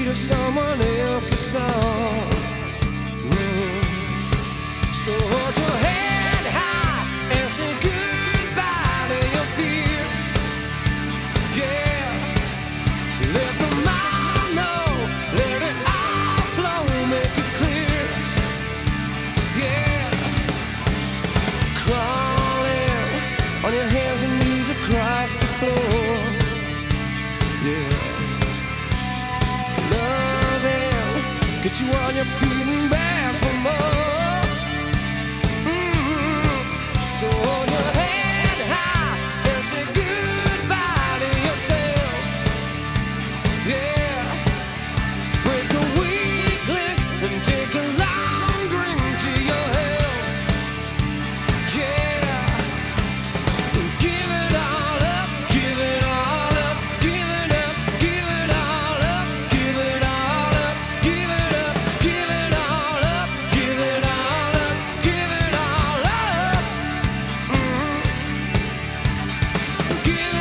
of someone else's song. So hold your head high and say goodbye to your fear. Yeah, let the mind know, let it all flow, make it clear. Yeah, crawling on your hands and knees across the floor. Yeah, loving, get you on your feet and back for more. So hold your head high and say goodbye to yourself. Yeah, break a weak link and take a long drink to your health. Yeah, give it all up, give it all up, give it up, give it all up, give it all up, give it up, give it all up, give it all up, give it all up. Give